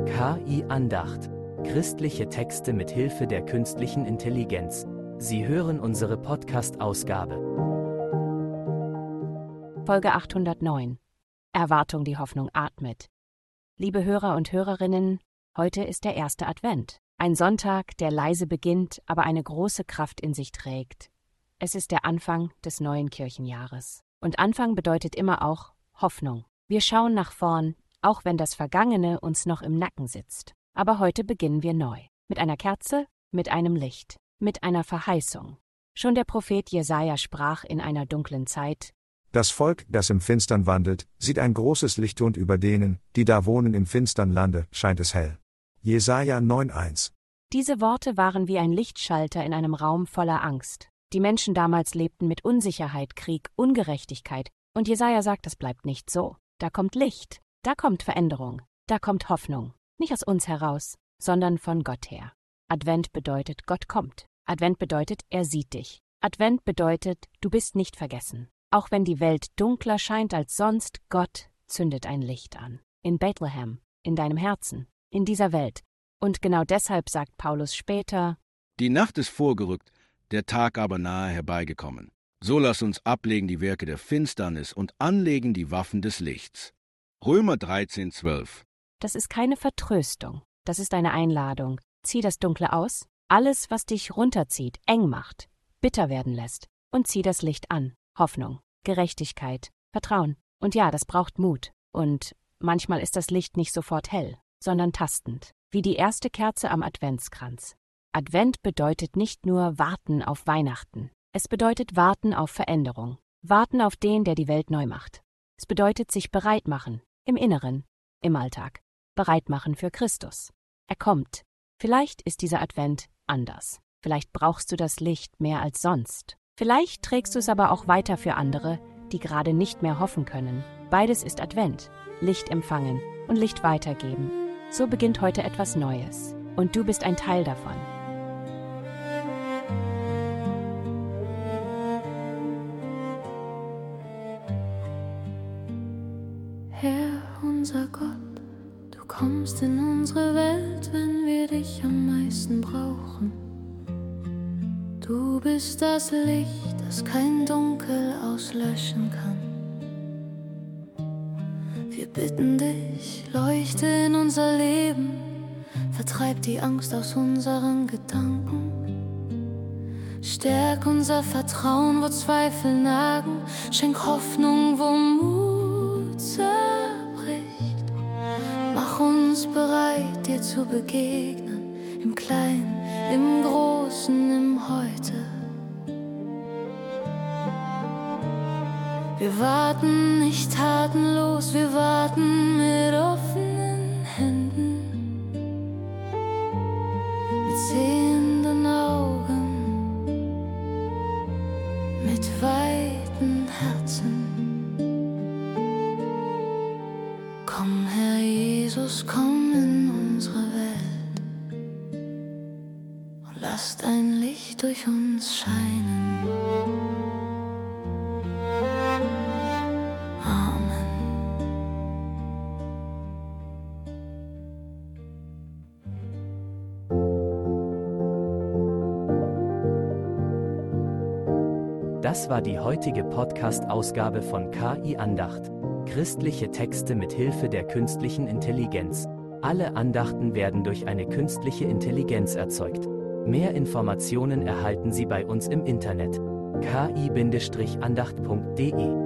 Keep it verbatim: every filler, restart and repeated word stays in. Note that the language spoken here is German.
K I-Andacht. Christliche Texte mit Hilfe der künstlichen Intelligenz. Sie hören unsere Podcast-Ausgabe. Folge achthundertneun. Erwartung, die Hoffnung atmet. Liebe Hörer und Hörerinnen, heute ist der erste Advent. Ein Sonntag, der leise beginnt, aber eine große Kraft in sich trägt. Es ist der Anfang des neuen Kirchenjahres. Und Anfang bedeutet immer auch Hoffnung. Wir schauen nach vorn, auch wenn das Vergangene uns noch im Nacken sitzt. Aber heute beginnen wir neu. Mit einer Kerze, mit einem Licht, mit einer Verheißung. Schon der Prophet Jesaja sprach in einer dunklen Zeit: Das Volk, das im Finstern wandelt, sieht ein großes Licht, und über denen, die da wohnen im finstern Lande, scheint es hell. Jesaja neun eins. Diese Worte waren wie ein Lichtschalter in einem Raum voller Angst. Die Menschen damals lebten mit Unsicherheit, Krieg, Ungerechtigkeit. Und Jesaja sagt, das bleibt nicht so. Da kommt Licht, da kommt Veränderung, da kommt Hoffnung. Nicht aus uns heraus, sondern von Gott her. Advent bedeutet, Gott kommt. Advent bedeutet, er sieht dich. Advent bedeutet, du bist nicht vergessen. Auch wenn die Welt dunkler scheint als sonst, Gott zündet ein Licht an. In Bethlehem, in deinem Herzen, in dieser Welt. Und genau deshalb sagt Paulus später: Die Nacht ist vorgerückt, der Tag aber nahe herbeigekommen. So lass uns ablegen die Werke der Finsternis und anlegen die Waffen des Lichts. Römer dreizehn zwölf. Das ist keine Vertröstung, das ist eine Einladung. Zieh das Dunkle aus, alles, was dich runterzieht, eng macht, bitter werden lässt, und zieh das Licht an. Hoffnung, Gerechtigkeit, Vertrauen. Und ja, das braucht Mut. Und manchmal ist das Licht nicht sofort hell, sondern tastend, wie die erste Kerze am Adventskranz. Advent bedeutet nicht nur Warten auf Weihnachten. Es bedeutet Warten auf Veränderung. Warten auf den, der die Welt neu macht. Es bedeutet sich bereit machen, im Inneren, im Alltag. Bereit machen für Christus. Er kommt. Vielleicht ist dieser Advent anders. Vielleicht brauchst du das Licht mehr als sonst. Vielleicht trägst du es aber auch weiter für andere, die gerade nicht mehr hoffen können. Beides ist Advent. Licht empfangen und Licht weitergeben. So beginnt heute etwas Neues. Und du bist ein Teil davon. Herr, unser Gott, du kommst in unsere Welt, wenn wir dich am meisten brauchen. Du bist das Licht, das kein Dunkel auslöschen kann. Wir bitten dich, leuchte in unser Leben, vertreib die Angst aus unseren Gedanken. Stärk unser Vertrauen, wo Zweifel nagen, schenk Hoffnung, wo Mut zerbricht. Mach uns bereit, dir zu begegnen, im Kleinen, im Großen, im Heute. Wir warten nicht tatenlos, wir warten mit offenen Händen, mit sehenden Augen, mit weiten Herzen. Komm, Herr Jesus, komm in unsere Welt und lass dein Licht durch uns scheinen. Das war die heutige Podcast-Ausgabe von K I-Andacht. Christliche Texte mit Hilfe der künstlichen Intelligenz. Alle Andachten werden durch eine künstliche Intelligenz erzeugt. Mehr Informationen erhalten Sie bei uns im Internet: k i Bindestrich andacht punkt de.